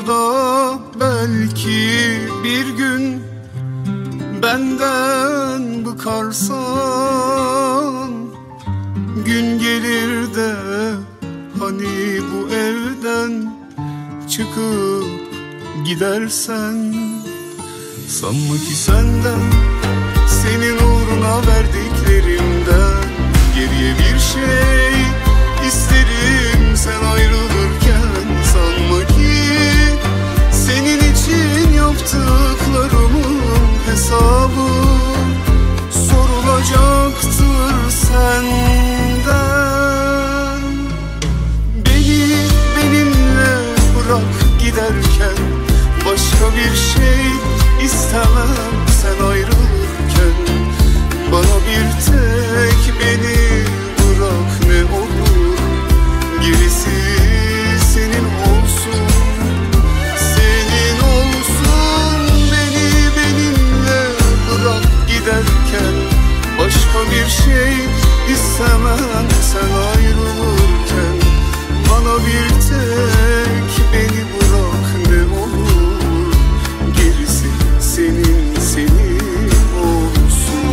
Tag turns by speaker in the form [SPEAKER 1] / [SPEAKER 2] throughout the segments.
[SPEAKER 1] olur da belki bir gün benden bıkarsan, gün gelir de hani bu evden çıkıp gidersen, sanma ki senden, senin uğruna verdiklerimden geriye bir şey isterim sen ayrılırken. Sanma ki senin için yaptıklarımın hesabı sorulacaktır senden. Beni benimle bırak giderken, başka bir şey istemem sen ayrılırken. Bana bir tek beni bırak ne olur, gerisi senin olsun. Senin olsun, beni benimle bırak giderken, başka bir şey istemem sen ayrılırken. Bana bir tek beni bırak ne olur, gerisi senin olsun.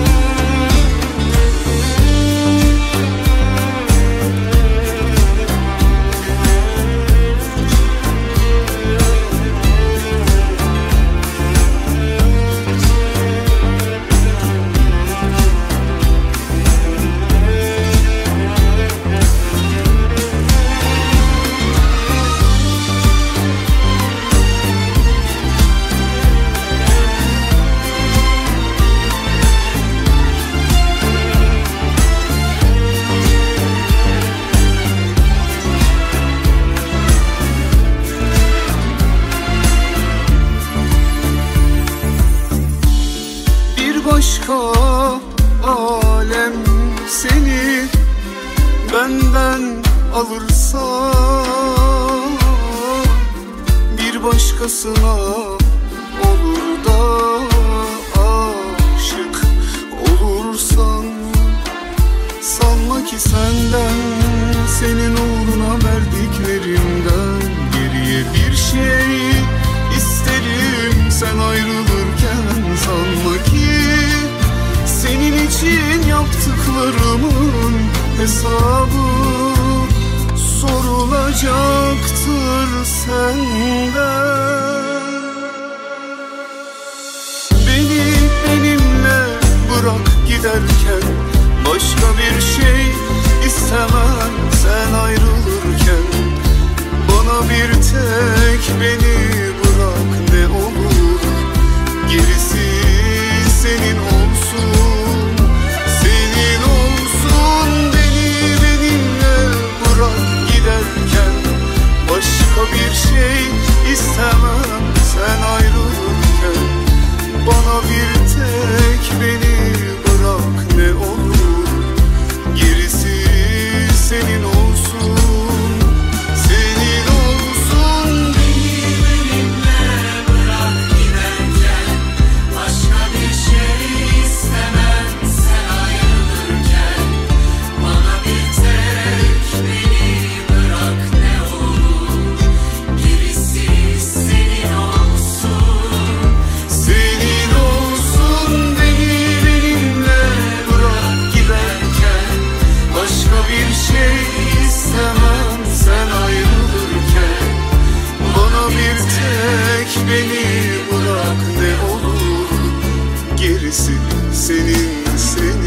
[SPEAKER 1] Başka alem seni benden alırsa, bir başkasına olur da aşık olursan, sanma ki senden, senin uğruna verdiklerimden geriye bir şey isterim sen ayrılırken. Sanma ki senin için yaptıklarımın hesabı sorulacaktır senden. Beni benimle bırak giderken, başka bir şey istemem sen ayrılırken. Bana bir tek beni bırak ne olur, gerisi senin olsun. Senin olsun, beni benimle bırak giderken, başka bir şey istemem sen ayrılırken. Bana bir tek beni bırak ne olur, gerisi senin olsun. Senin olsun,
[SPEAKER 2] beni benimle bırak giderken, başka bir şey istemem sen ayrılırken. Bana bir tek beni bırak ne olur, gerisi senin olsun.
[SPEAKER 1] senin olsun, beni benimle bırak giderken, başka bir şey istemem sen ayrılırken. Bana bir tek beni bırak ne olur, gerisi senin